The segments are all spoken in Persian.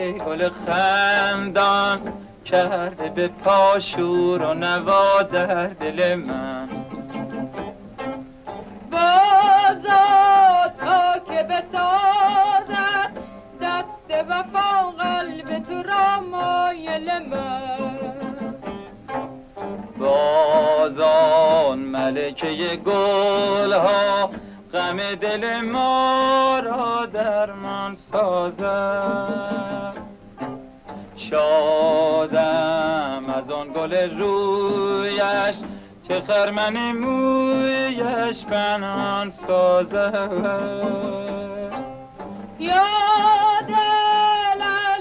گل خندان کرده به پاشور و نوا در دل من. بازا تا که بسازد دست وفا قلب تو را مایل من. بازان ملکه گل ها غم دل ما را درمان سازد. شادم از آن گل رویش که خرمن مویش پنهان سازد. یا دل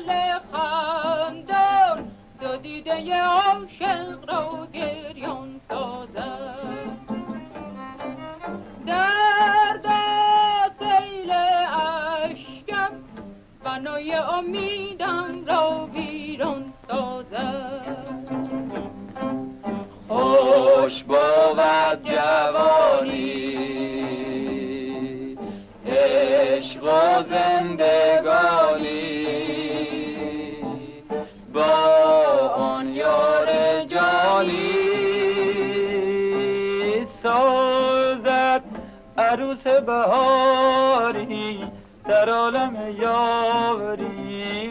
خندان دو دیده عاشق را گریان سازد. درد سیل اشکم بنای امیدم را ویران سازد. خوش بود جوانی عشق و زندگانی با آن یار جانی. سازد عروس بهاری در عالم یاری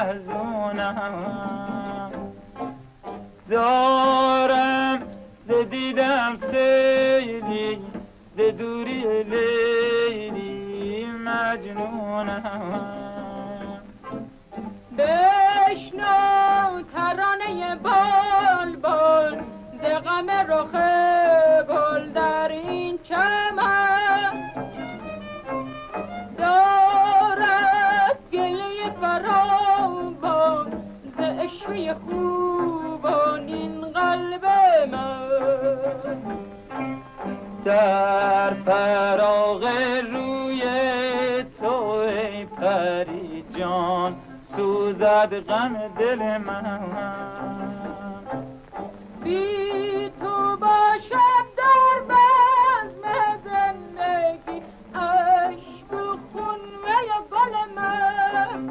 محزونم. دارم ز دیدم سیلی ز دوری لیلی مجنونم. بشنو ترانه بلبل ز غم رخ گل در این چمن. دارد گله فراوان ز عشوه خوبان این قلب من. در فراغ روی تو ای پری جان سوزد غم دل من. بی تو باشد در بزم زندگی عشق و خون و گل من.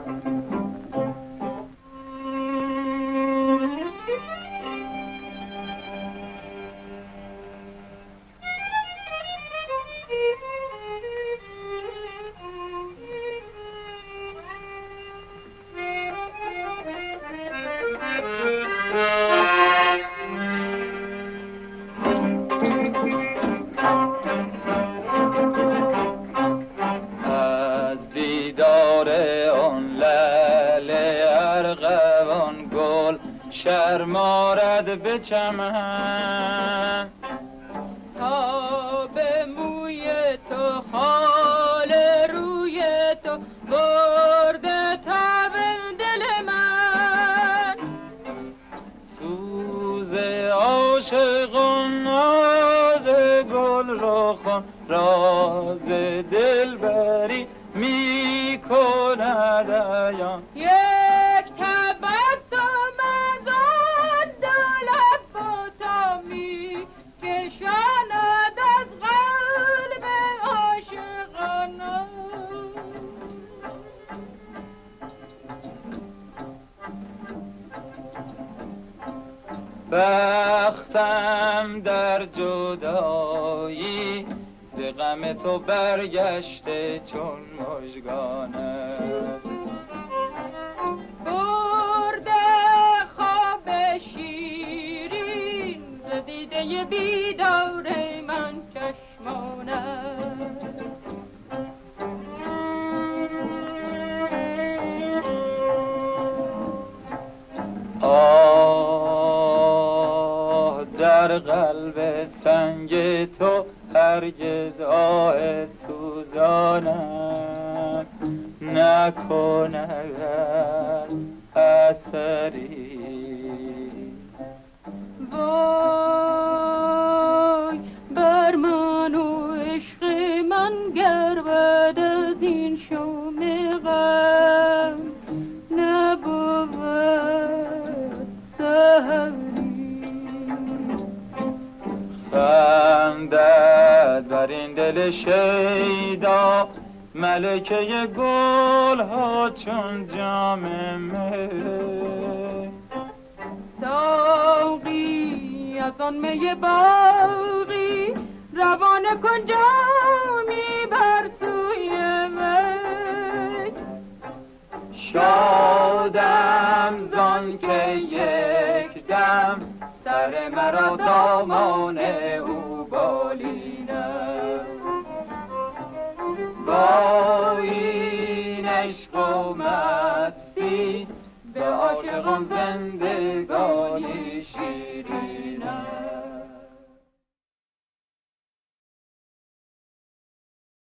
از دیدار آن لعل ارغوان گل شرمارد به چمن. تا به موی تو خال روی تو برده تب دل من. سوز عاشقان ناز گل رخان راز دلبری می کند عیان. یک تبسم از آن دو لب و تا می کشاند از قلب عاشقانم. بختم در جدایی ز غم تو برگشته چون مژگانه. برده خواب شیرین ز دیده بیدار من چشمانم. آه در قلب سنگ تو هرگز آه سوزانم نکند اثری. وای بر من و عشق من گر بعد از این شوم غم نبود سحری. خندد بر این دل شیدا ملکه گل ها چون جام می. ساقی از آن می باقی روانه کن جامی بر سوی می. شادم زان که یک دم سر مرا دامان او بالینه. با این عشق و مستی به عاشقان زندگانی